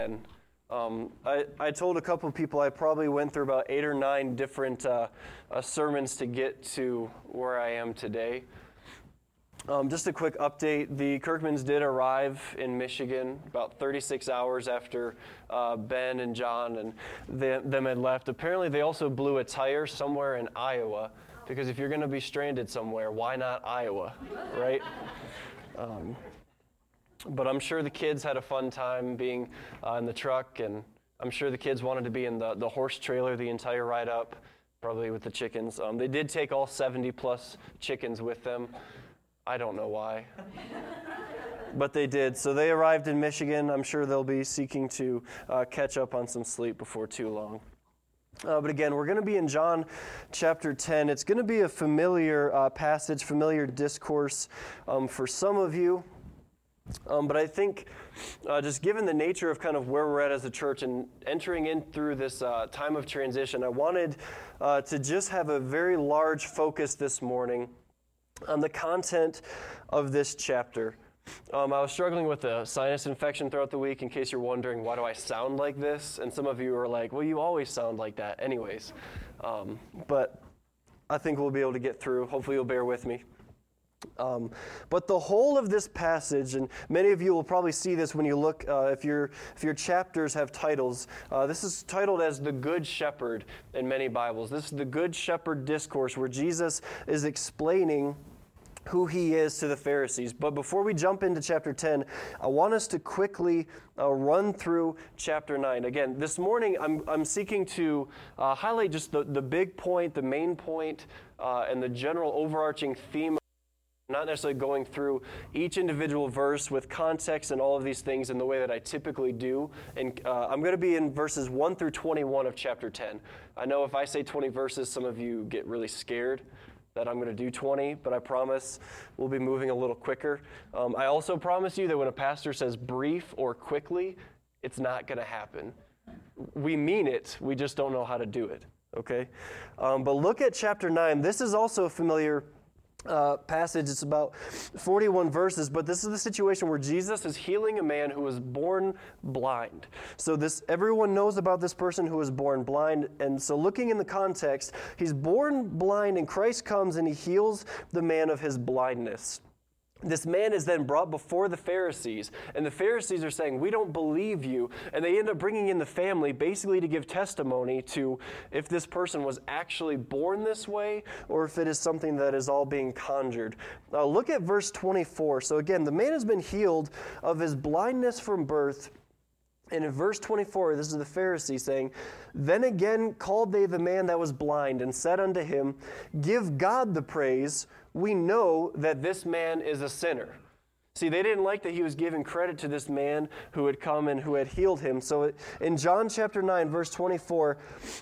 And I told a couple of people I probably went through about 8 or 9 different sermons to get to where I am today. Just a quick update. The Kirkmans did arrive in Michigan about 36 hours after Ben and John and them had left. Apparently, they also blew a tire somewhere in Iowa, because if you're going to be stranded somewhere, why not Iowa, right? But I'm sure the kids had a fun time being in the truck, and I'm sure the kids wanted to be in the horse trailer the entire ride up, probably with the chickens. They did take all 70-plus chickens with them. I don't know why. But they did. So they arrived in Michigan. I'm sure they'll be seeking to catch up on some sleep before too long. But again, we're going to be in John chapter 10. It's going to be a familiar passage, familiar discourse for some of you. But I think just given the nature of kind of where we're at as a church and entering in through this time of transition, I wanted to just have a very large focus this morning on the content of this chapter. I was struggling with a sinus infection throughout the week, in case you're wondering, why do I sound like this? And some of you are like, well, you always sound like that anyways. But I think we'll be able to get through. Hopefully you'll bear with me. But the whole of this passage, and many of you will probably see this when you look, if your chapters have titles, this is titled as the Good Shepherd in many Bibles. This is the Good Shepherd discourse where Jesus is explaining who he is to the Pharisees. But before we jump into chapter 10, I want us to quickly run through chapter 9. Again, this morning I'm seeking to highlight just the big point, the main point, and the general overarching theme. Not necessarily going through each individual verse with context and all of these things in the way that I typically do. And I'm going to be in verses 1 through 21 of chapter 10. I know if I say 20 verses, some of you get really scared that I'm going to do 20, but I promise we'll be moving a little quicker. I also promise you that when a pastor says brief or quickly, it's not going to happen. We mean it, we just don't know how to do it, okay? But look at chapter 9. This is also a familiar passage. It's about 41 verses, but this is the situation where Jesus is healing a man who was born blind. So everyone knows about this person who was born blind, and so looking in the context, he's born blind and Christ comes and he heals the man of his blindness. This man is then brought before the Pharisees, and the Pharisees are saying, we don't believe you, and they end up bringing in the family basically to give testimony to if this person was actually born this way or if it is something that is all being conjured. Look at verse 24. So again, the man has been healed of his blindness from birth. And in verse 24, this is the Pharisee saying, then again called they the man that was blind and said unto him, give God the praise. We know that this man is a sinner. See, they didn't like that he was giving credit to this man who had come and who had healed him. So in John chapter 9, verse 24,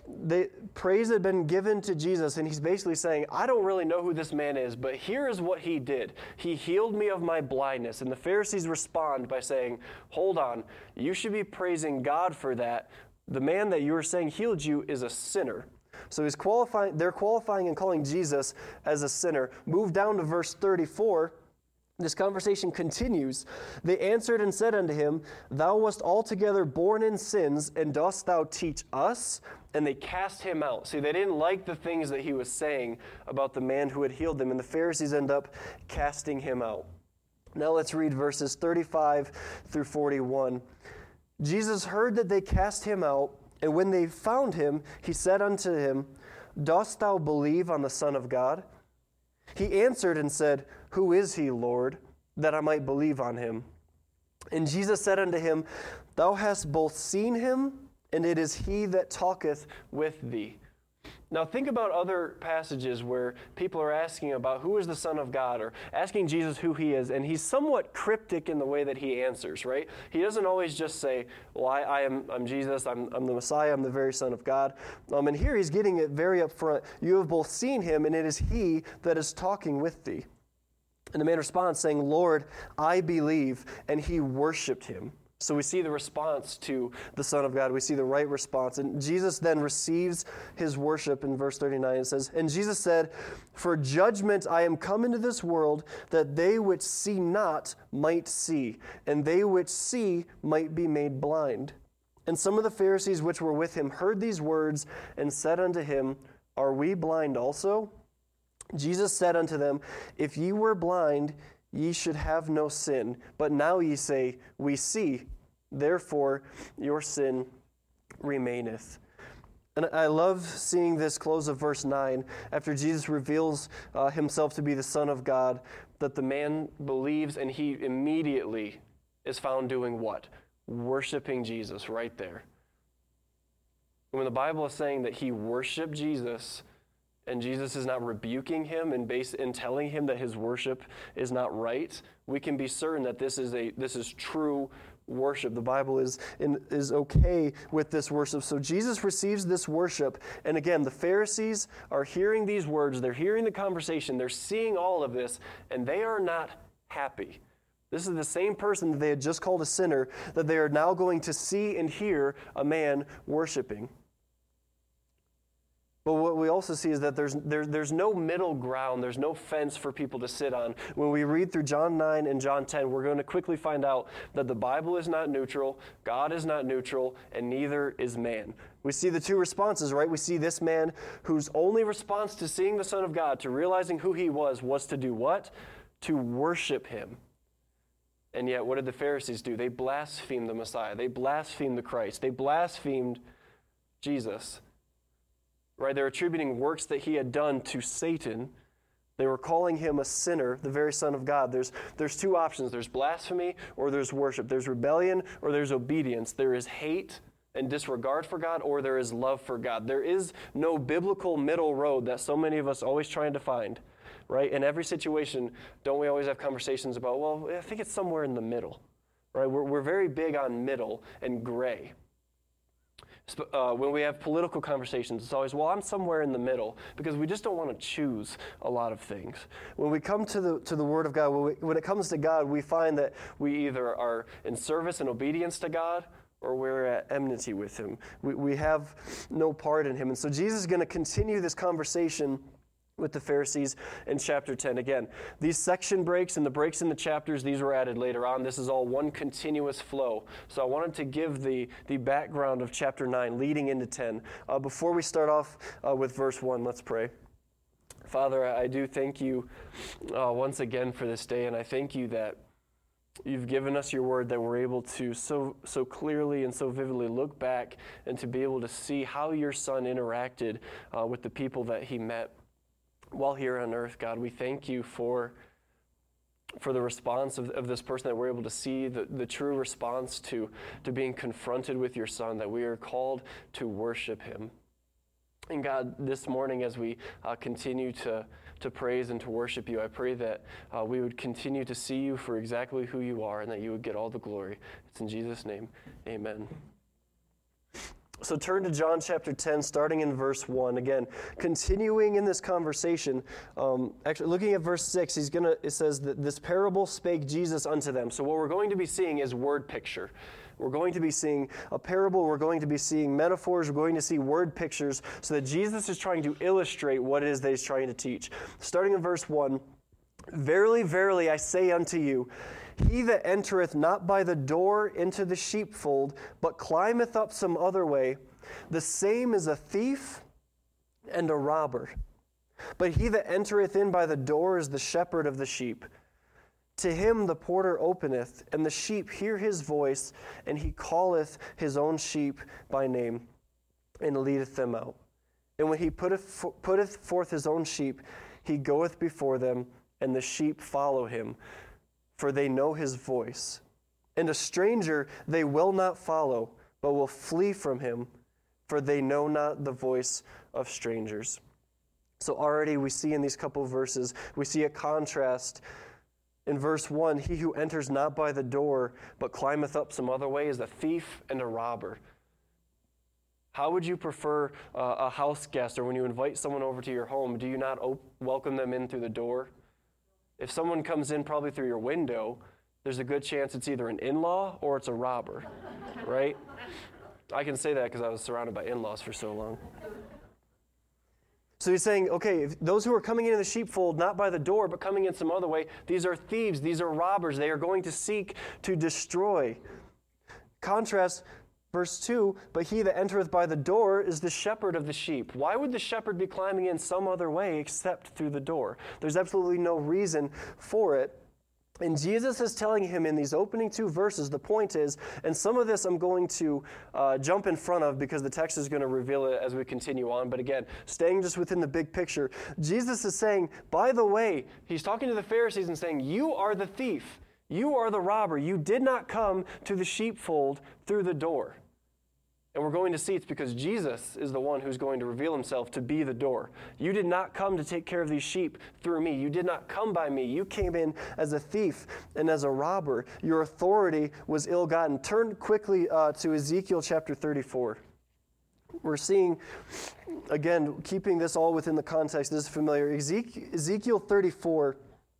praise had been given to Jesus, and he's basically saying, I don't really know who this man is, but here is what he did. He healed me of my blindness. And the Pharisees respond by saying, hold on, you should be praising God for that. The man that you are saying healed you is a sinner. So they're qualifying and calling Jesus as a sinner. Move down to verse 34. This conversation continues. They answered and said unto him, thou wast altogether born in sins, and dost thou teach us? And they cast him out. See, they didn't like the things that he was saying about the man who had healed them, and the Pharisees end up casting him out. Now let's read verses 35 through 41. Jesus heard that they cast him out, and when they found him, he said unto him, dost thou believe on the Son of God? He answered and said, who is he, Lord, that I might believe on him? And Jesus said unto him, thou hast both seen him, and it is he that talketh with thee. Now think about other passages where people are asking about who is the Son of God, or asking Jesus who he is, and he's somewhat cryptic in the way that he answers, right? He doesn't always just say, well, I'm Jesus, I'm the Messiah, I'm the very Son of God. And here he's getting it very upfront. You have both seen him, and it is he that is talking with thee. And the man responds saying, Lord, I believe, and he worshiped him. So we see the response to the Son of God. We see the right response. And Jesus then receives his worship in verse 39. It says, and Jesus said, for judgment I am come into this world, that they which see not might see, and they which see might be made blind. And some of the Pharisees which were with him heard these words and said unto him, Are we blind also? Jesus said unto them, If ye were blind, ye should have no sin. But now ye say, We see, therefore your sin remaineth. And I love seeing this close of verse 9, after Jesus reveals himself to be the Son of God, that the man believes and he immediately is found doing what? Worshiping Jesus right there. And when the Bible is saying that he worshiped Jesus, and Jesus is not rebuking him and telling him that his worship is not right, we can be certain that this is true worship. The Bible is okay with this worship. So Jesus receives this worship, and again, the Pharisees are hearing these words, they're hearing the conversation, they're seeing all of this, and they are not happy. This is the same person that they had just called a sinner that they are now going to see and hear a man worshiping. But what we also see is that there's no middle ground, there's no fence for people to sit on. When we read through John 9 and John 10, we're going to quickly find out that the Bible is not neutral, God is not neutral, and neither is man. We see the two responses, right? We see this man whose only response to seeing the Son of God, to realizing who he was to do what? To worship him. And yet, what did the Pharisees do? They blasphemed the Messiah. They blasphemed the Christ. They blasphemed Jesus. Right? They're attributing works that he had done to Satan. They were calling him a sinner, the very Son of God. There's two options. There's blasphemy or there's worship. There's rebellion or there's obedience. There is hate and disregard for God, or there is love for God. There is no biblical middle road that so many of us always trying to find. Right? In every situation, don't we always have conversations about, well, I think it's somewhere in the middle. Right? We're very big on middle and gray. When we have political conversations, it's always, well, I'm somewhere in the middle, because we just don't want to choose a lot of things. When we come to the Word of God, when it comes to God, we find that we either are in service and obedience to God, or we're at enmity with him. We have no part in him. And so Jesus is going to continue this conversation with the Pharisees in chapter 10. Again, these section breaks and the breaks in the chapters, these were added later on. This is all one continuous flow. So I wanted to give the background of chapter 9 leading into 10. Before we start off with verse 1, let's pray. Father, I do thank you once again for this day, and I thank you that you've given us your word, that we're able to so clearly and so vividly look back and to be able to see how your Son interacted with the people that he met while here on earth. God, we thank you for the response of this person, that we're able to see the true response to being confronted with your Son, that we are called to worship him. And God, this morning as we continue to praise and to worship you, I pray that we would continue to see you for exactly who you are, and that you would get all the glory. It's in Jesus' name, amen. So turn to John chapter 10, starting in verse 1. Again, continuing in this conversation, actually looking at verse 6, it says that this parable spake Jesus unto them. So what we're going to be seeing is word picture. We're going to be seeing a parable, we're going to be seeing metaphors, we're going to see word pictures, so that Jesus is trying to illustrate what it is that he's trying to teach. Starting in verse 1, Verily, verily, I say unto you, he that entereth not by the door into the sheepfold, but climbeth up some other way, the same is a thief and a robber. But he that entereth in by the door is the shepherd of the sheep. To him the porter openeth, and the sheep hear his voice, and he calleth his own sheep by name, and leadeth them out. And when he putteth forth his own sheep, he goeth before them, and the sheep follow him, for they know his voice. And a stranger they will not follow, but will flee from him, for they know not the voice of strangers. So already we see in these couple of verses, we see a contrast. In verse 1, he who enters not by the door, but climbeth up some other way, is a thief and a robber. How would you prefer a house guest, or when you invite someone over to your home, do you not welcome them in through the door? If someone comes in probably through your window, there's a good chance it's either an in-law or it's a robber, right? I can say that because I was surrounded by in-laws for so long. So he's saying, okay, if those who are coming into the sheepfold, not by the door, but coming in some other way, these are thieves, these are robbers. They are going to seek to destroy. Contrast, Verse 2, but he that entereth by the door is the shepherd of the sheep. Why would the shepherd be climbing in some other way except through the door? There's absolutely no reason for it. And Jesus is telling him in these opening 2 verses, the point is, and some of this I'm going to jump in front of because the text is going to reveal it as we continue on. But again, staying just within the big picture, Jesus is saying, by the way, he's talking to the Pharisees and saying, you are the thief. You are the robber. You did not come to the sheepfold through the door. And we're going to see it's because Jesus is the one who's going to reveal himself to be the door. You did not come to take care of these sheep through me. You did not come by me. You came in as a thief and as a robber. Your authority was ill-gotten. Turn quickly to Ezekiel chapter 34. We're seeing, again, keeping this all within the context, this is familiar. Ezekiel 34,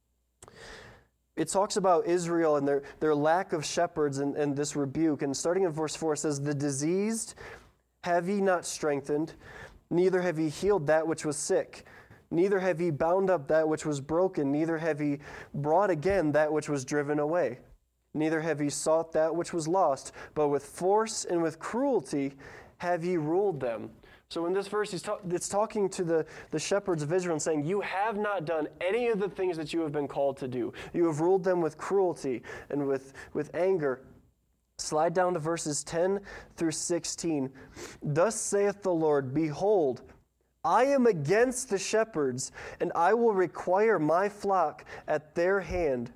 it talks about Israel and their lack of shepherds and this rebuke. And starting in verse 4, it says, the diseased have ye not strengthened, neither have ye healed that which was sick. Neither have ye bound up that which was broken, neither have ye brought again that which was driven away. Neither have ye sought that which was lost, but with force and with cruelty have ye ruled them. So in this verse, it's talking to the shepherds of Israel and saying, you have not done any of the things that you have been called to do. You have ruled them with cruelty and with anger. Slide down to verses 10 through 16. Thus saith the Lord, behold, I am against the shepherds, and I will require my flock at their hand,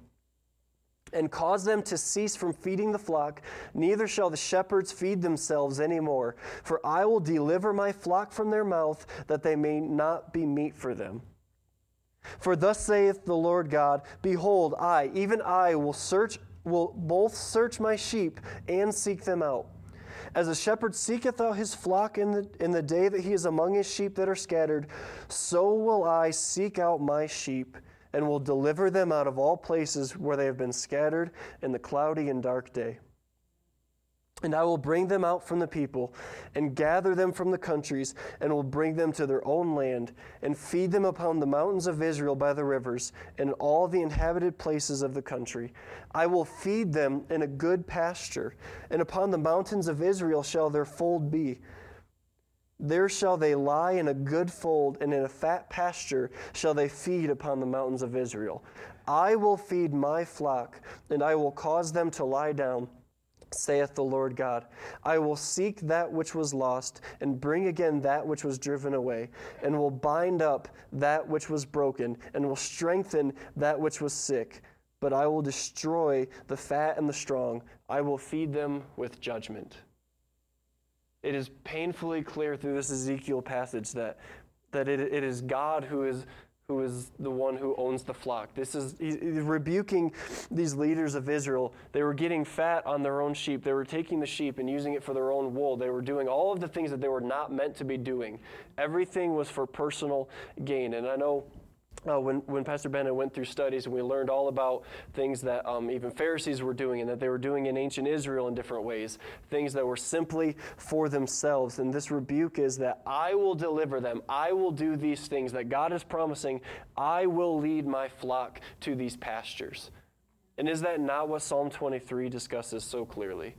and cause them to cease from feeding the flock, neither shall the shepherds feed themselves any more. For I will deliver my flock from their mouth, that they may not be meat for them. For thus saith the Lord God, behold, I, even I, will both search my sheep and seek them out. As a shepherd seeketh out his flock in the day that he is among his sheep that are scattered, so will I seek out my sheep, and will deliver them out of all places where they have been scattered in the cloudy and dark day. And I will bring them out from the people, and gather them from the countries, and will bring them to their own land, and feed them upon the mountains of Israel by the rivers, and in all the inhabited places of the country. I will feed them in a good pasture, and upon the mountains of Israel shall their fold be. There shall they lie in a good fold, and in a fat pasture shall they feed upon the mountains of Israel. I will feed my flock, and I will cause them to lie down, saith the Lord God. I will seek that which was lost, and bring again that which was driven away, and will bind up that which was broken, and will strengthen that which was sick. But I will destroy the fat and the strong. I will feed them with judgment. It is painfully clear through this Ezekiel passage that it is God who is the one who owns the flock. He's rebuking these leaders of Israel. They were getting fat on their own sheep. They were taking the sheep and using it for their own wool. They were doing all of the things that they were not meant to be doing. Everything was for personal gain. And I know when Pastor Bennett went through studies and we learned all about things that even Pharisees were doing and that they were doing in ancient Israel in different ways, things that were simply for themselves. And this rebuke is that I will deliver them. I will do these things that God is promising. I will lead my flock to these pastures. And is that not what Psalm 23 discusses so clearly?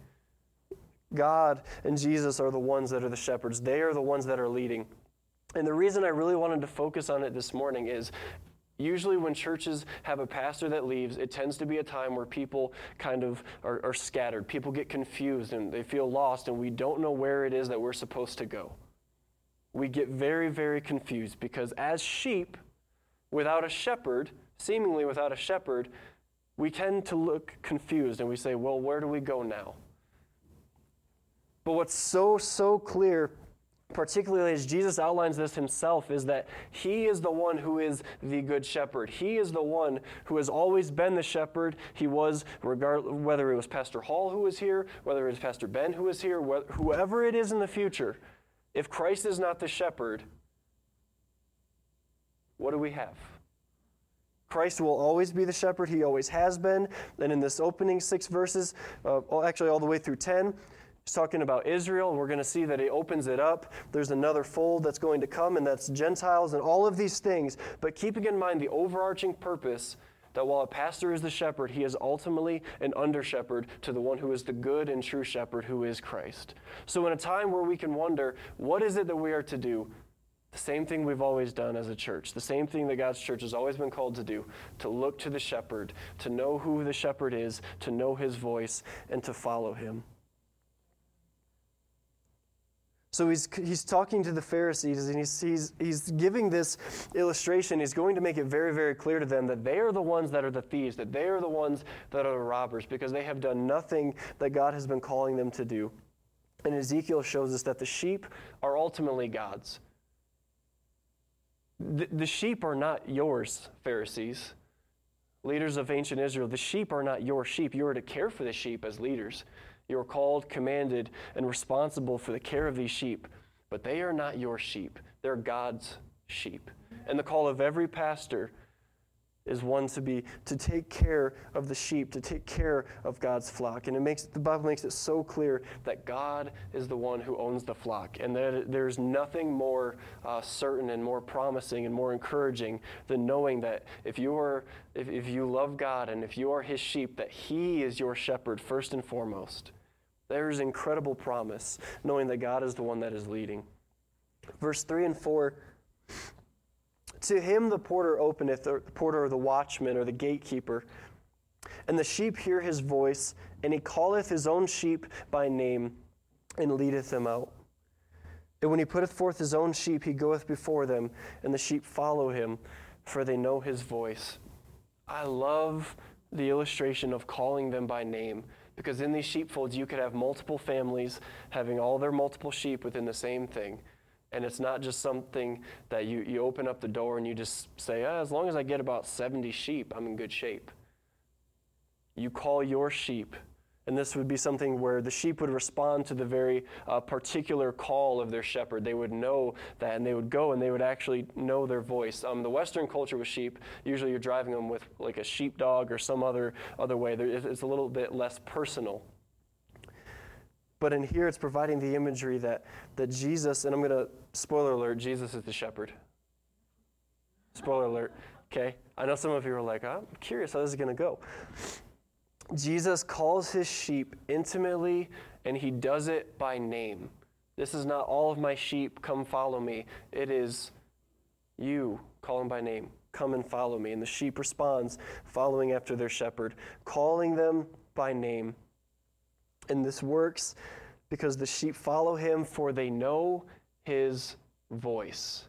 God and Jesus are the ones that are the shepherds. They are the ones that are leading. And the reason I really wanted to focus on it this morning is usually when churches have a pastor that leaves, it tends to be a time where people kind of are scattered. People get confused and they feel lost, and we don't know where it is that we're supposed to go. We get very, very confused because as sheep, without a shepherd, seemingly without a shepherd, we tend to look confused and we say, well, where do we go now? But what's so clear, particularly as Jesus outlines this himself, is that he is the one who is the good shepherd. He is the one who has always been the shepherd. He was, whether it was Pastor Hall who was here, whether it was Pastor Ben who was here, whoever it is in the future, if Christ is not the shepherd, what do we have? Christ will always be the shepherd. He always has been. And in this opening 6 verses, actually all the way through 10, he's talking about Israel. We're going to see that he opens it up. There's another fold that's going to come, and that's Gentiles and all of these things. But keeping in mind the overarching purpose that while a pastor is the shepherd, he is ultimately an under-shepherd to the one who is the good and true shepherd, who is Christ. So in a time where we can wonder, what is it that we are to do? The same thing we've always done as a church, the same thing that God's church has always been called to do, to look to the shepherd, to know who the shepherd is, to know his voice, and to follow him. So he's talking to the Pharisees, and he's giving this illustration. He's going to make it very, very clear to them that they are the ones that are the thieves, that they are the ones that are the robbers, because they have done nothing that God has been calling them to do. And Ezekiel shows us that the sheep are ultimately God's. The sheep are not yours, Pharisees. Leaders of ancient Israel, the sheep are not your sheep. You are to care for the sheep as leaders. You are called, commanded, and responsible for the care of these sheep. But they are not your sheep. They're God's sheep. And the call of every pastor is one to take care of the sheep, to take care of God's flock. And the Bible makes it so clear that God is the one who owns the flock, and that there's nothing more certain and more promising and more encouraging than knowing that if you love God and if you are his sheep, that he is your shepherd first and foremost. There's incredible promise, knowing that God is the one that is leading. Verse 3 and 4, to him the porter openeth, or the porter or the watchman or the gatekeeper, and the sheep hear his voice, and he calleth his own sheep by name, and leadeth them out. And when he putteth forth his own sheep, he goeth before them, and the sheep follow him, for they know his voice. I love the illustration of calling them by name, because in these sheepfolds you could have multiple families having all their multiple sheep within the same thing. And it's not just something that you open up the door and you just say, as long as I get about 70 sheep, I'm in good shape. You call your sheep, and this would be something where the sheep would respond to the very particular call of their shepherd. They would know that, and they would go, and they would actually know their voice. The Western culture with sheep, usually you're driving them with like a sheepdog or some other way. It's a little bit less personal. But in here, it's providing the imagery that Jesus, and I'm going to, spoiler alert, Jesus is the shepherd. Spoiler alert, okay? I know some of you are like, I'm curious how this is going to go. Jesus calls his sheep intimately, and he does it by name. This is not all of my sheep, come follow me. It is you, call him by name, come and follow me. And the sheep responds, following after their shepherd, calling them by name. And this works because the sheep follow him, for they know his voice.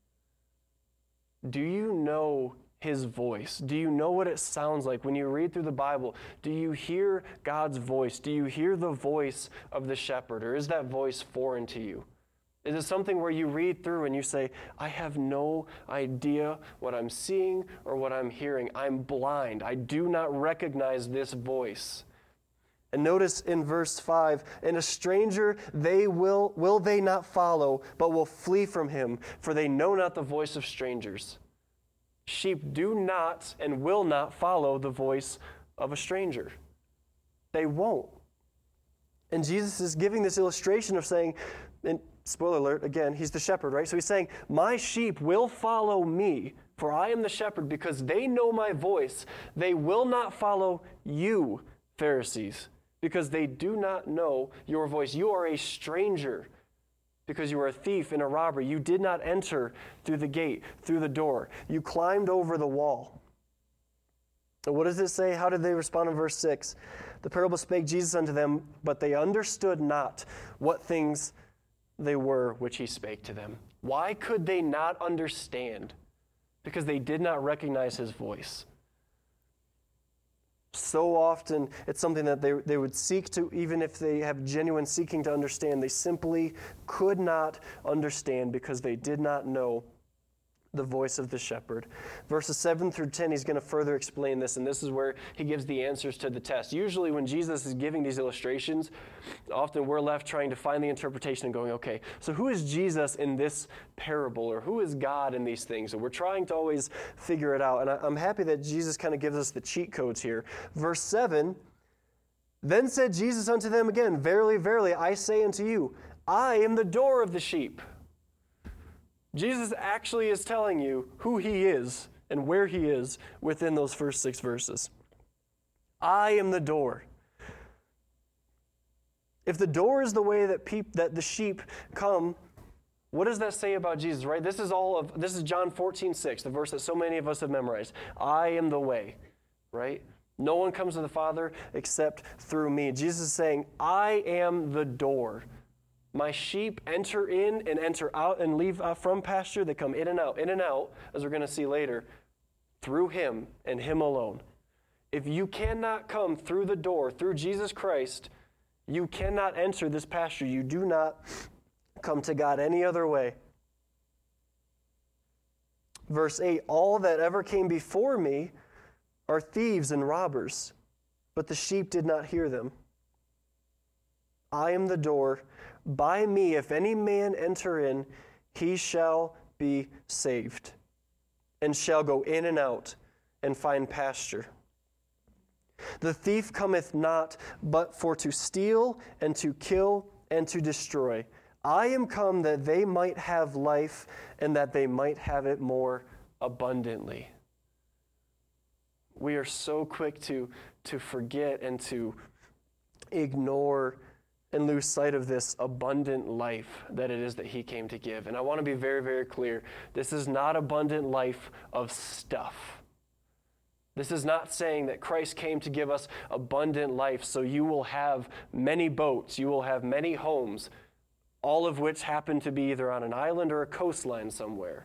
Do you know his voice? Do you know what it sounds like when you read through the Bible? Do you hear God's voice? Do you hear the voice of the shepherd, or is that voice foreign to you? Is it something where you read through and you say, I have no idea what I'm seeing or what I'm hearing. I'm blind. I do not recognize this voice. And notice in verse 5, and a stranger they will they not follow, but will flee from him, for they know not the voice of strangers. Sheep do not and will not follow the voice of a stranger. They won't. And Jesus is giving this illustration of saying, and spoiler alert, again, he's the shepherd, right? So he's saying, my sheep will follow me, for I am the shepherd, because they know my voice. They will not follow you, Pharisees, because they do not know your voice. You are a stranger because you are a thief and a robber. You did not enter through the gate, through the door. You climbed over the wall. And what does it say? How did they respond in verse 6? The parable spake Jesus unto them, but they understood not what things they were which he spake to them. Why could they not understand? Because they did not recognize his voice. So often, it's something that they would seek to, even if they have genuine seeking to understand, they simply could not understand because they did not know the voice of the shepherd. Verses 7 through 10, he's going to further explain this, and this is where he gives the answers to the test. Usually when Jesus is giving these illustrations, often we're left trying to find the interpretation and going, okay, so who is Jesus in this parable, or who is God in these things? And we're trying to always figure it out, and I'm happy that Jesus kind of gives us the cheat codes here. Verse 7, then said Jesus unto them again, verily, verily, I say unto you, I am the door of the sheep. Jesus actually is telling you who he is and where he is within those first 6 verses. I am the door. If the door is the way that the sheep come, what does that say about Jesus, right? This is John 14:6, the verse that so many of us have memorized. I am the way, right? No one comes to the Father except through me. Jesus is saying, I am the door. My sheep enter in and enter out and leave from pasture. They come in and out, as we're going to see later, through him and him alone. If you cannot come through the door, through Jesus Christ, you cannot enter this pasture. You do not come to God any other way. Verse 8, all that ever came before me are thieves and robbers, but the sheep did not hear them. I am the door. By me, if any man enter in, he shall be saved, and shall go in and out and find pasture. The thief cometh not, but for to steal and to kill and to destroy. I am come that they might have life, and that they might have it more abundantly. We are so quick to forget and to ignore and lose sight of this abundant life that it is that he came to give. And I want to be very, very clear. This is not abundant life of stuff. This is not saying that Christ came to give us abundant life, so you will have many boats, you will have many homes, all of which happen to be either on an island or a coastline somewhere.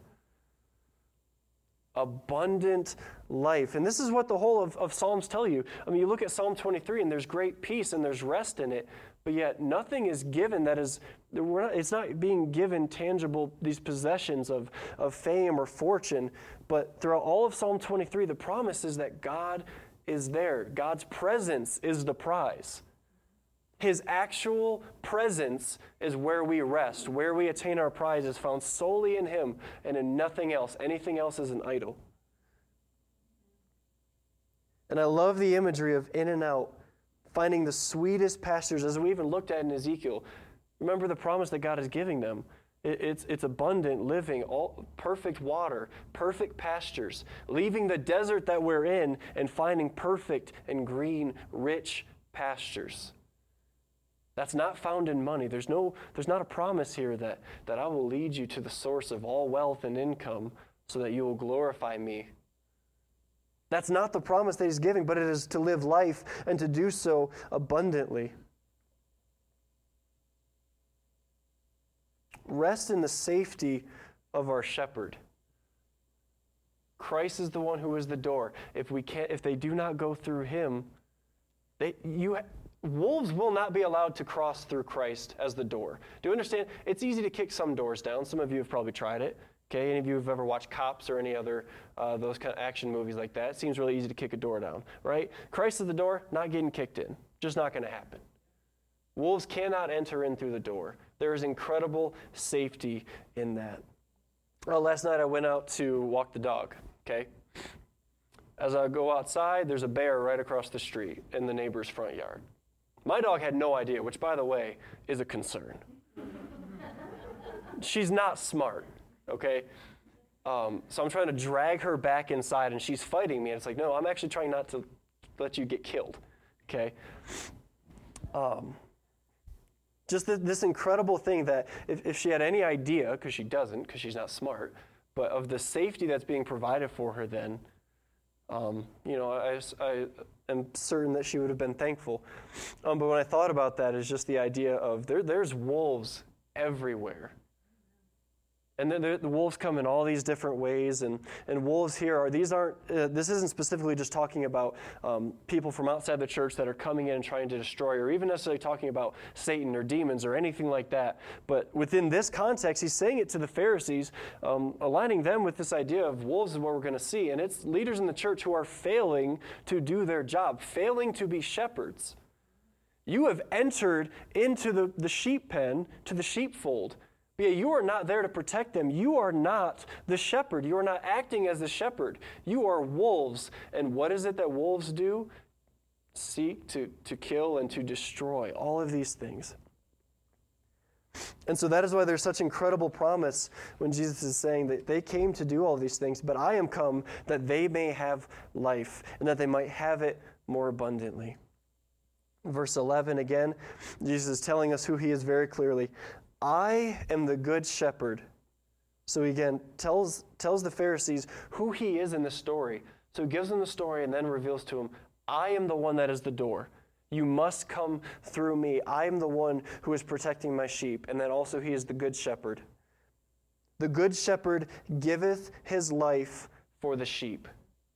Abundant life. And this is what the whole of Psalms tell you. I mean, you look at Psalm 23 and there's great peace and there's rest in it, but yet nothing is given it's not being given tangible, these possessions of fame or fortune. But throughout all of Psalm 23, the promise is that God is there. God's presence is the prize. His actual presence is where we rest, where we attain our prize is found solely in him and in nothing else. Anything else is an idol. And I love the imagery of in and out, finding the sweetest pastures, as we even looked at in Ezekiel. Remember the promise that God is giving them. It's abundant living, all perfect water, perfect pastures, leaving the desert that we're in and finding perfect and green, rich pastures. That's not found in money. There's not a promise here that I will lead you to the source of all wealth and income so that you will glorify me. That's not the promise that he's giving, but it is to live life and to do so abundantly. Rest in the safety of our shepherd. Christ is the one who is the door. If they do not go through him, wolves will not be allowed to cross through Christ as the door. Do you understand? It's easy to kick some doors down. Some of you have probably tried it. Okay, any of you have ever watched Cops or any other those kind of action movies like that? It seems really easy to kick a door down, right? Christ is the door, not getting kicked in. Just not going to happen. Wolves cannot enter in through the door. There is incredible safety in that. Last night I went out to walk the dog, okay? As I go outside, there's a bear right across the street in the neighbor's front yard. My dog had no idea, which, by the way, is a concern. She's not smart, okay? So I'm trying to drag her back inside, and she's fighting me. And it's like, no, I'm actually trying not to let you get killed, okay? Just this incredible thing that if she had any idea, because she doesn't, because she's not smart, but of the safety that's being provided for her then, I am certain that she would have been thankful. But when I thought about that, is just the idea of there's wolves everywhere. And then the wolves come in all these different ways, and wolves here this isn't specifically just talking about people from outside the church that are coming in and trying to destroy, or even necessarily talking about Satan or demons or anything like that. But within this context, he's saying it to the Pharisees, aligning them with this idea of wolves is what we're going to see. And it's leaders in the church who are failing to do their job, failing to be shepherds. You have entered into the sheep pen, to the sheepfold. But yet you are not there to protect them. You are not the shepherd. You are not acting as the shepherd. You are wolves. And what is it that wolves do? Seek to kill and to destroy. All of these things. And so that is why there's such incredible promise when Jesus is saying that they came to do all these things, but I am come that they may have life and that they might have it more abundantly. Verse 11 again, Jesus is telling us who he is very clearly. I am the good shepherd. So he again tells the Pharisees who he is in the story. So he gives them the story and then reveals to them, I am the one that is the door. You must come through me. I am the one who is protecting my sheep. And then also he is the good shepherd. The good shepherd giveth his life for the sheep.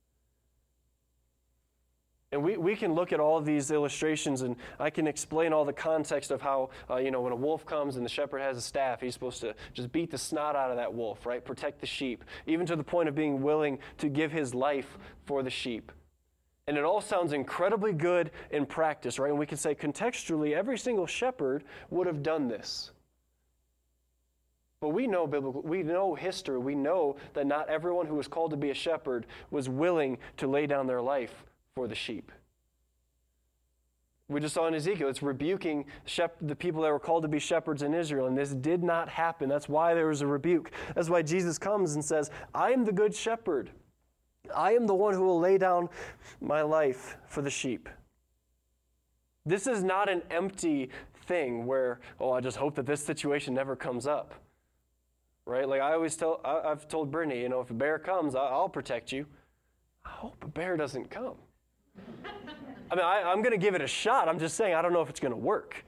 And we can look at all of these illustrations, and I can explain all the context of how, when a wolf comes and the shepherd has a staff, he's supposed to just beat the snot out of that wolf, right? Protect the sheep, even to the point of being willing to give his life for the sheep. And it all sounds incredibly good in practice, right? And we can say contextually, every single shepherd would have done this. But we know biblical, we know history, we know that not everyone who was called to be a shepherd was willing to lay down their life for the sheep. We just saw in Ezekiel, it's rebuking the people that were called to be shepherds in Israel, and this did not happen. That's why there was a rebuke. That's why Jesus comes and says, I am the good shepherd. I am the one who will lay down my life for the sheep. This is not an empty thing where, I just hope that this situation never comes up. Right? Like I've told Brittany, if a bear comes, I'll protect you. I hope a bear doesn't come. I mean, I'm going to give it a shot. I'm just saying I don't know if it's going to work.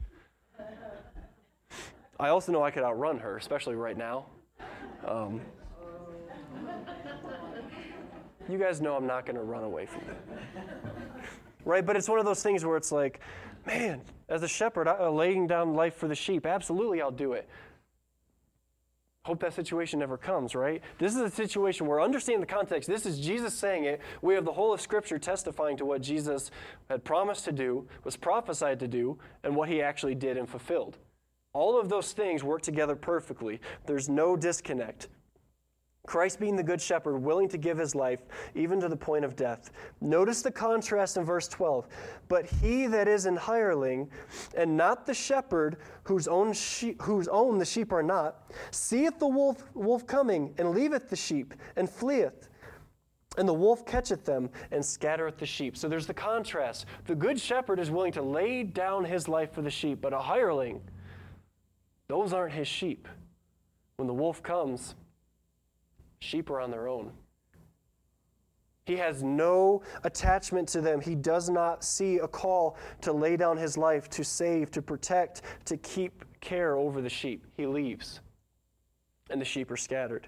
I also know I could outrun her, especially right now. You guys know I'm not going to run away from it. Right? But it's one of those things where it's like, man, as a shepherd, laying down life for the sheep, absolutely I'll do it. Hope that situation never comes, right? This is a situation where, understanding the context, this is Jesus saying it. We have the whole of Scripture testifying to what Jesus had promised to do, was prophesied to do, and what he actually did and fulfilled. All of those things work together perfectly. There's no disconnect. Christ being the good shepherd, willing to give his life, even to the point of death. Notice the contrast in verse 12. But he that is an hireling, and not the shepherd, whose own the sheep are not, seeth the wolf coming, and leaveth the sheep, and fleeth. And the wolf catcheth them, and scattereth the sheep. So there's the contrast. The good shepherd is willing to lay down his life for the sheep, but a hireling, those aren't his sheep. When the wolf comes, sheep are on their own. He has no attachment to them. He does not see a call to lay down his life, to save, to protect, to keep care over the sheep. He leaves, and the sheep are scattered.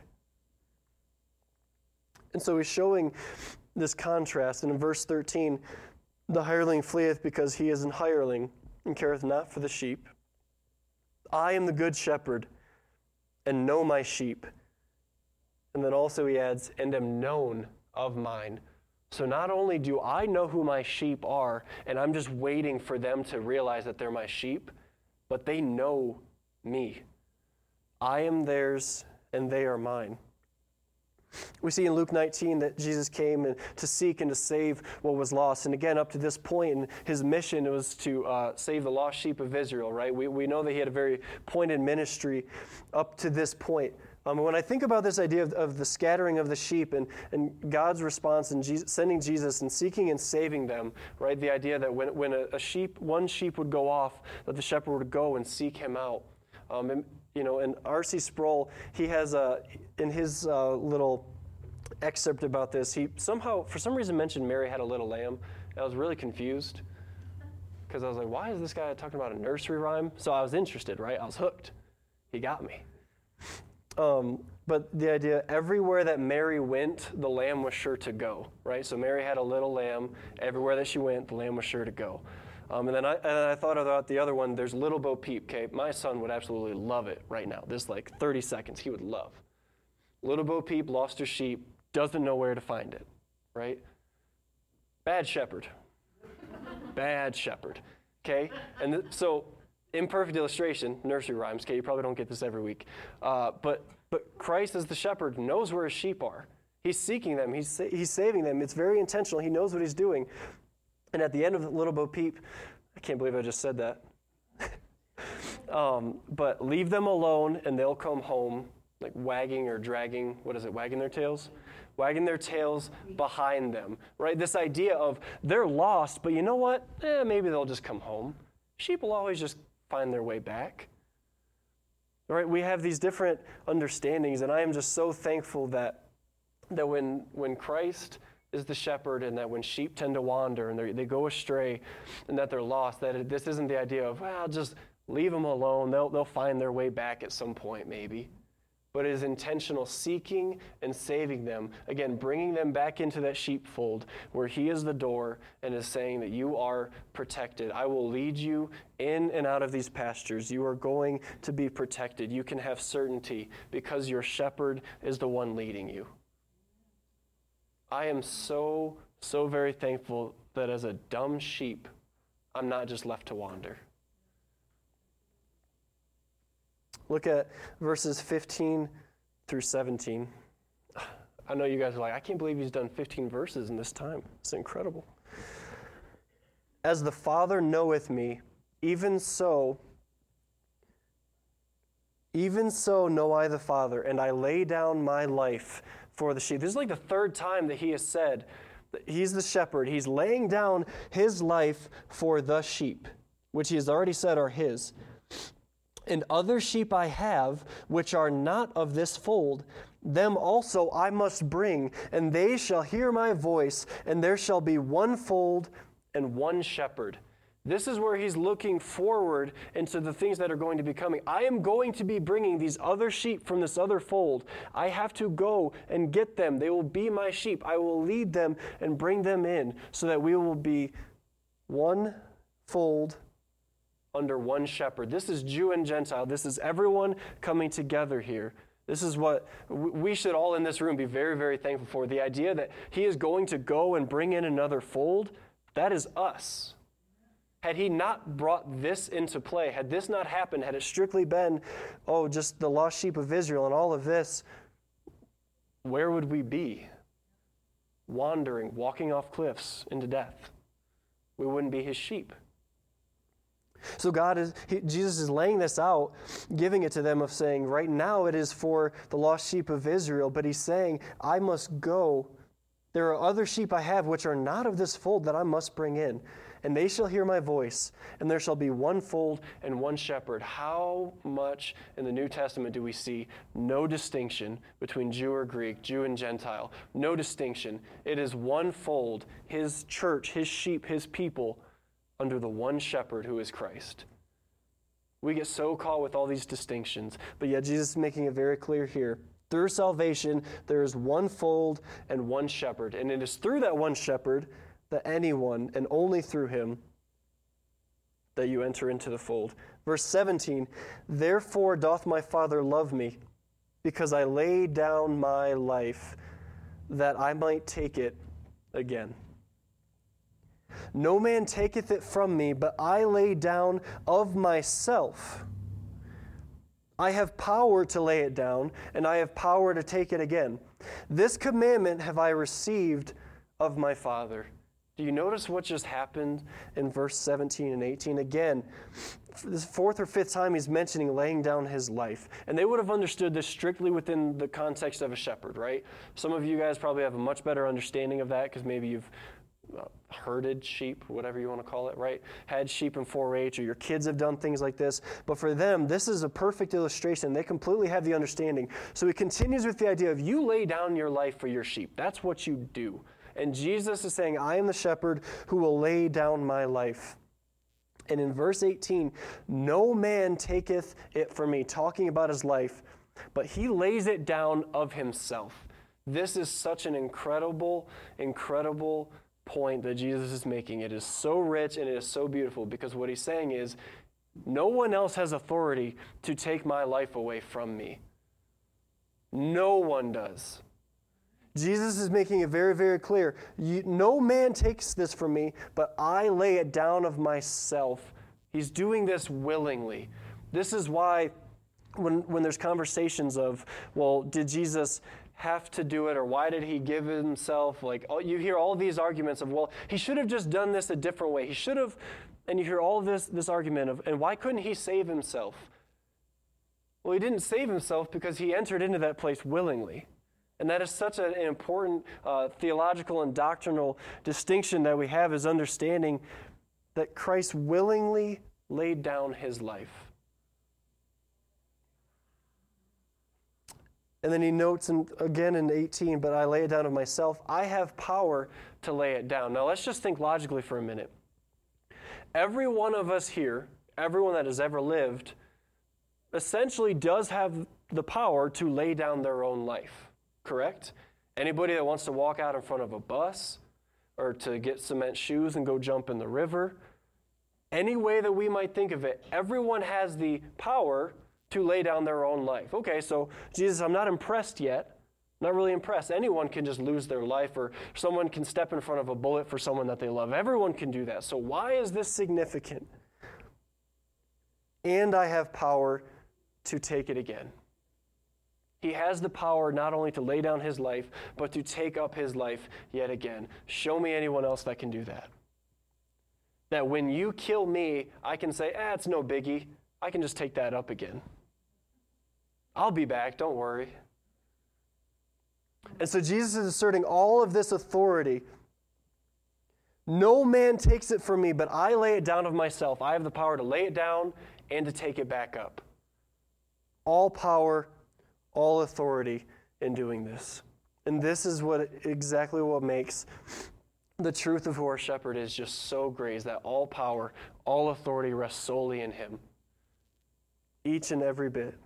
And so he's showing this contrast. And in verse 13, the hireling fleeth because he is an hireling and careth not for the sheep. I am the good shepherd and know my sheep. And then also he adds, and am known of mine. So not only do I know who my sheep are, and I'm just waiting for them to realize that they're my sheep, but they know me. I am theirs, and they are mine. We see in Luke 19 that Jesus came to seek and to save what was lost. And again, up to this point, his mission was to save the lost sheep of Israel, right? We know that he had a very pointed ministry up to this point. When I think about this idea of the scattering of the sheep and God's response and sending Jesus and seeking and saving them, right? The idea that when one sheep would go off, that the shepherd would go and seek him out. And R.C. Sproul, he has in his little excerpt about this, he somehow, for some reason, mentioned Mary had a little lamb. And I was really confused because I was like, why is this guy talking about a nursery rhyme? So I was interested, right? I was hooked. He got me. But the idea, everywhere that Mary went, the lamb was sure to go, right? So Mary had a little lamb. Everywhere that she went, the lamb was sure to go. And then I thought about the other one. There's Little Bo Peep, okay? My son would absolutely love it right now. This 30 seconds he would love. Little Bo Peep lost her sheep, doesn't know where to find it, right? Bad shepherd. Bad shepherd, okay? And so imperfect illustration, nursery rhymes, okay? You probably don't get this every week. But Christ as the shepherd knows where his sheep are. He's seeking them. He's saving them. It's very intentional. He knows what he's doing. And at the end of Little Bo Peep, I can't believe I just said that. But leave them alone and they'll come home, like wagging or dragging, wagging their tails? Wagging their tails behind them, right? This idea of they're lost, but you know what? Maybe they'll just come home. Sheep will always just find their way back. Right? We have these different understandings, and I am just so thankful that when Christ is the shepherd, and that when sheep tend to wander and they go astray and that they're lost, that this isn't the idea of, well, just leave them alone. They'll find their way back at some point maybe. But it is intentional seeking and saving them, again, bringing them back into that sheepfold where he is the door and is saying that you are protected. I will lead you in and out of these pastures. You are going to be protected. You can have certainty because your shepherd is the one leading you. I am so very thankful that as a dumb sheep, I'm not just left to wander. Look at verses 15 through 17. I know you guys are like, I can't believe he's done 15 verses in this time. It's incredible. As the Father knoweth me, even so know I the Father, and I lay down my life for the sheep. This is like the third time that he has said that he's the shepherd. He's laying down his life for the sheep, which he has already said are his. And other sheep I have, which are not of this fold, them also I must bring, and they shall hear my voice, and there shall be one fold and one shepherd. This is where he's looking forward into the things that are going to be coming. I am going to be bringing these other sheep from this other fold. I have to go and get them. They will be my sheep. I will lead them and bring them in so that we will be one fold under one shepherd. This is Jew and Gentile. This is everyone coming together here. This is what we should all in this room be very, very thankful for. The idea that he is going to go and bring in another fold, that is us. Had he not brought this into play, had this not happened, had it strictly been, just the lost sheep of Israel and all of this, where would we be? Wandering, walking off cliffs into death. We wouldn't be his sheep. So Jesus is laying this out, giving it to them of saying, right now it is for the lost sheep of Israel, but he's saying, I must go. There are other sheep I have which are not of this fold that I must bring in, and they shall hear my voice, and there shall be one fold and one shepherd. How much in the New Testament do we see no distinction between Jew or Greek, Jew and Gentile? No distinction. It is one fold, his church, his sheep, his people, under the one shepherd who is Christ. We get so caught with all these distinctions, but yet Jesus is making it very clear here. Through salvation, there is one fold and one shepherd, and it is through that one shepherd that anyone, and only through him, that you enter into the fold. Verse 17, therefore doth my Father love me, because I lay down my life, that I might take it again. No man taketh it from me, but I lay down of myself. I have power to lay it down, and I have power to take it again. This commandment have I received of my Father. Do you notice what just happened in verse 17 and 18? Again, this fourth or fifth time he's mentioning laying down his life. And they would have understood this strictly within the context of a shepherd, right? Some of you guys probably have a much better understanding of that because maybe you've herded sheep, whatever you want to call it, right? Had sheep in 4-H, or your kids have done things like this. But for them, this is a perfect illustration. They completely have the understanding. So he continues with the idea of you lay down your life for your sheep. That's what you do. And Jesus is saying, I am the shepherd who will lay down my life. And in verse 18, no man taketh it from me, talking about his life, but he lays it down of himself. This is such an incredible point that Jesus is making. It is so rich and it is so beautiful because what he's saying is, no one else has authority to take my life away from me. No one does. Jesus is making it very, very clear. No man takes this from me, but I lay it down of myself. He's doing this willingly. This is why when there's conversations of, well, did Jesus have to do it, or why did he give himself? You hear all these arguments of, well, he should have just done this a different way. He should have And you hear all of this argument of, and why couldn't he save himself? Well, he didn't save himself because he entered into that place willingly. And that is such an important theological and doctrinal distinction that we have, is understanding that Christ willingly laid down his life. And then he notes again in 18, but I lay it down of myself. I have power to lay it down. Now let's just think logically for a minute. Every one of us here, everyone that has ever lived, essentially does have the power to lay down their own life, correct? Anybody that wants to walk out in front of a bus or to get cement shoes and go jump in the river, any way that we might think of it, everyone has the power to lay down their own life. Okay, so Jesus, I'm not impressed yet. Not really impressed. Anyone can just lose their life, or someone can step in front of a bullet for someone that they love. Everyone can do that. So why is this significant? And I have power to take it again. He has the power not only to lay down his life, but to take up his life yet again. Show me anyone else that can do that. That when you kill me, I can say, it's no biggie. I can just take that up again. I'll be back, don't worry. And so Jesus is asserting all of this authority. No man takes it from me, but I lay it down of myself. I have the power to lay it down and to take it back up. All power, all authority in doing this. And this is exactly what makes the truth of who our shepherd is just so great, is that all power, all authority rests solely in him. Each and every bit.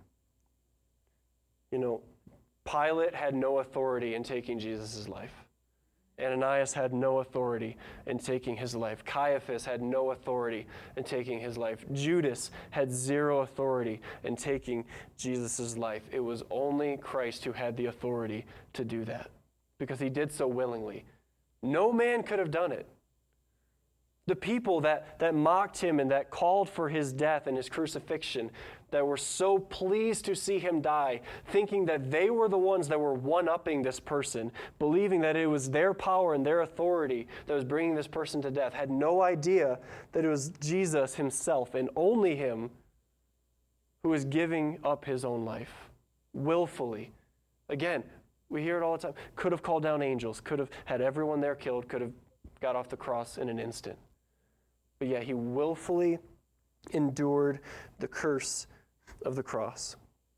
Pilate had no authority in taking Jesus' life. Ananias had no authority in taking his life. Caiaphas had no authority in taking his life. Judas had zero authority in taking Jesus' life. It was only Christ who had the authority to do that, because he did so willingly. No man could have done it. The people that mocked him and that called for his death and his crucifixion, that were so pleased to see him die, thinking that they were the ones that were one-upping this person, believing that it was their power and their authority that was bringing this person to death, had no idea that it was Jesus himself and only him who was giving up his own life willfully. Again, we hear it all the time. Could have called down angels, could have had everyone there killed, could have got off the cross in an instant. But yet he willfully endured the curse of the cross.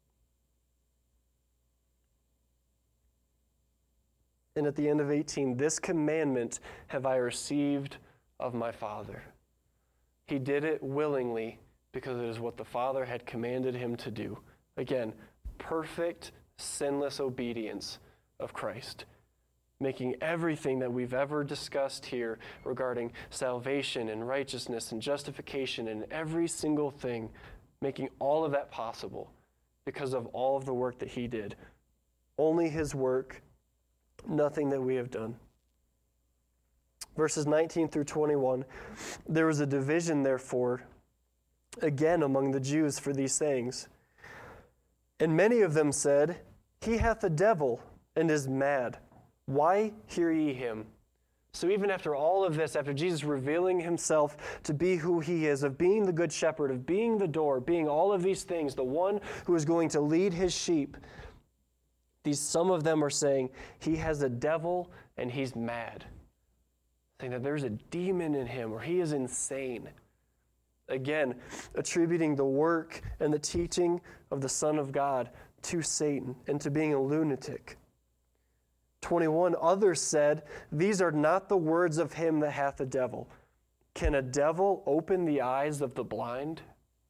And at the end of 18, this commandment have I received of my Father. He did it willingly because it is what the Father had commanded him to do. Again, perfect, sinless obedience of Christ, making everything that we've ever discussed here regarding salvation and righteousness and justification and every single thing, making all of that possible because of all of the work that he did. Only his work, nothing that we have done. Verses 19 through 21, there was a division, therefore, again among the Jews for these things. And many of them said, He hath a devil and is mad. Why hear ye him? So even after all of this, after Jesus revealing himself to be who he is, of being the good shepherd, of being the door, being all of these things, the one who is going to lead his sheep, some of them are saying, he has a devil and he's mad. Saying that there's a demon in him, or he is insane. Again, attributing the work and the teaching of the Son of God to Satan and to being a lunatic. 21, others said, These are not the words of him that hath a devil. Can a devil open the eyes of the blind?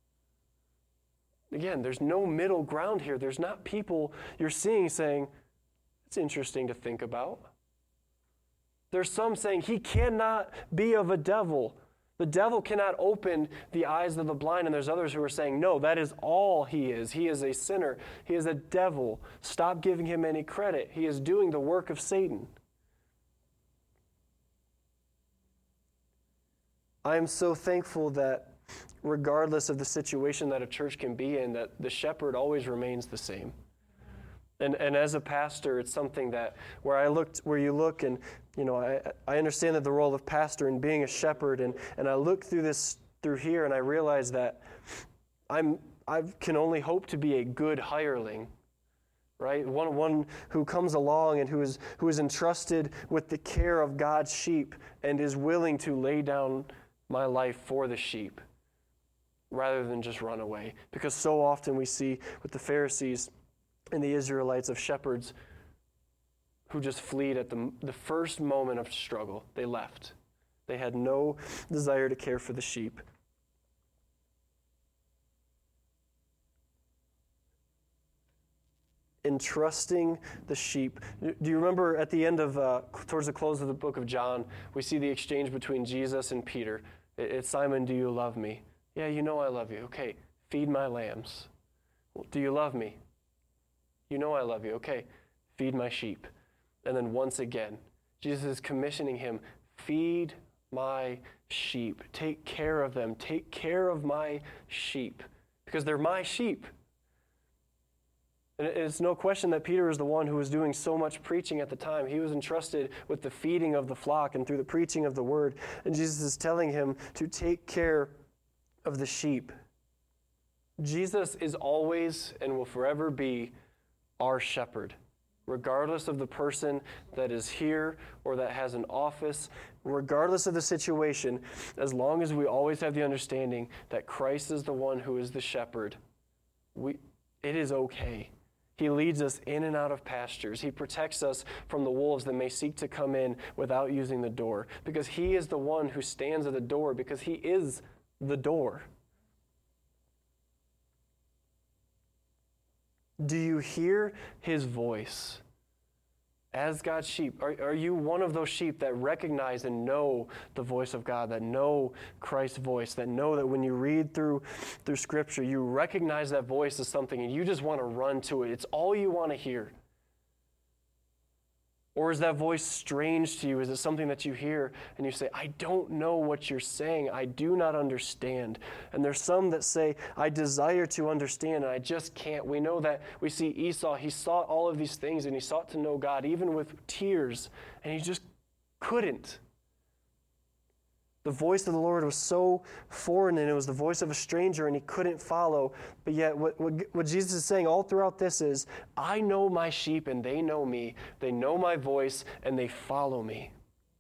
Again, there's no middle ground here. There's not people you're seeing saying, it's interesting to think about. There's some saying, he cannot be of a devil. The devil cannot open the eyes of the blind. And there's others who are saying, no, that is all he is. He is a sinner. He is a devil. Stop giving him any credit. He is doing the work of Satan. I am so thankful that regardless of the situation that a church can be in, that the shepherd always remains the same. And as a pastor, it's something that where you look and I understand that the role of pastor and being a shepherd, and I look through here, and I realize that I can only hope to be a good hireling, right? One who comes along and who is entrusted with the care of God's sheep and is willing to lay down my life for the sheep rather than just run away. Because so often we see with the Pharisees and the Israelites of shepherds who just fled at the first moment of struggle. They left. They had no desire to care for the sheep. Entrusting the sheep. Do you remember at the end of, towards the close of the book of John, we see the exchange between Jesus and Peter. It's, Simon, do you love me? Yeah, you know I love you. Okay, feed my lambs. Well, do you love me? You know I love you. Okay, feed my sheep. And then once again, Jesus is commissioning him, feed my sheep. Take care of them. Take care of my sheep. Because they're my sheep. And it's no question that Peter is the one who was doing so much preaching at the time. He was entrusted with the feeding of the flock and through the preaching of the word. And Jesus is telling him to take care of the sheep. Jesus is always and will forever be our shepherd. Regardless of the person that is here or that has an office, regardless of the situation, as long as we always have the understanding that Christ is the one who is the shepherd, it is okay. He leads us in and out of pastures. He protects us from the wolves that may seek to come in without using the door, because he is the one who stands at the door, because he is the door. Do you hear his voice? As God's sheep, are you one of those sheep that recognize and know the voice of God, that know Christ's voice, that know that when you read through Scripture, you recognize that voice as something and you just want to run to it? It's all you want to hear. Or is that voice strange to you? Is it something that you hear and you say, I don't know what you're saying. I do not understand. And there's some that say, I desire to understand and I just can't. We know that we see Esau, he sought all of these things and he sought to know God even with tears and he just couldn't. The voice of the Lord was so foreign and it was the voice of a stranger and he couldn't follow. But yet what Jesus is saying all throughout this is, I know my sheep and they know me. They know my voice and they follow me.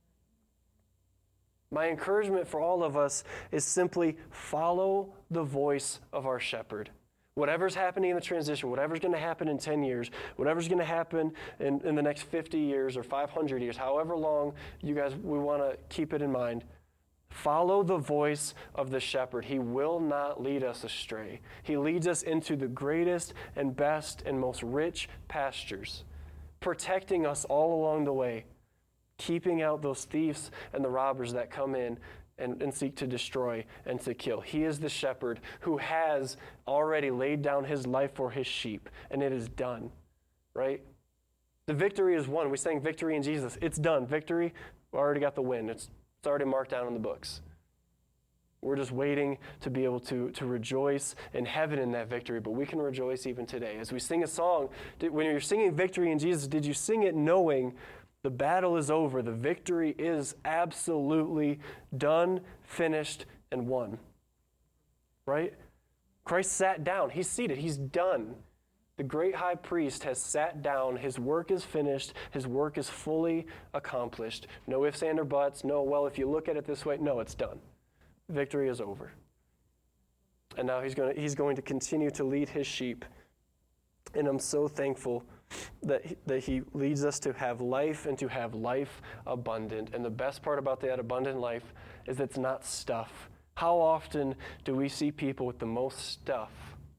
My encouragement for all of us is simply follow the voice of our shepherd. Whatever's happening in the transition, whatever's going to happen in 10 years, whatever's going to happen in the next 50 years or 500 years, however long we want to keep it in mind, follow the voice of the shepherd. He will not lead us astray. He leads us into the greatest and best and most rich pastures, protecting us all along the way, keeping out those thieves and the robbers that come in and seek to destroy and to kill. He is the shepherd who has already laid down his life for his sheep, and it is done, right? The victory is won. We sang victory in Jesus. It's done. Victory, we already got the win. It's already marked down in the books. We're just waiting to be able to rejoice in heaven in that victory, but we can rejoice even today. As we sing a song, when you're singing victory in Jesus, did you sing it knowing the battle is over, the victory is absolutely done, finished, and won? Right? Christ sat down. He's seated. He's done. The great high priest has sat down. His work is finished. His work is fully accomplished. No ifs, ands, or buts. No, well, if you look at it this way, no, it's done. Victory is over. And now he's going to continue to lead his sheep. And I'm so thankful that he leads us to have life and to have life abundant. And the best part about that abundant life is it's not stuff. How often do we see people with the most stuff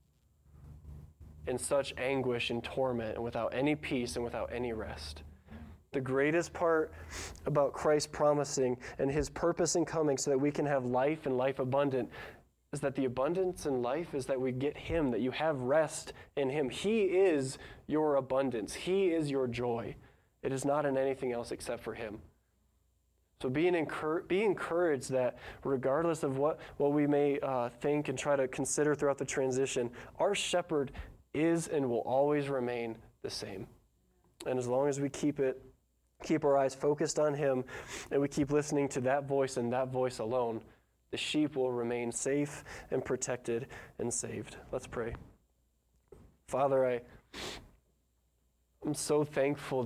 in such anguish and torment and without any peace and without any rest? The greatest part about Christ promising and his purpose in coming so that we can have life and life abundant is that the abundance in life is that we get him, that you have rest in him. He is your abundance. He is your joy. It is not in anything else except for him. So be encouraged that regardless of what we may think and try to consider throughout the transition, our shepherd is and will always remain the same. And as long as we keep it keep our eyes focused on him, and we keep listening to that voice and that voice alone, the sheep will remain safe and protected and saved. Let's pray. Father, I'm so thankful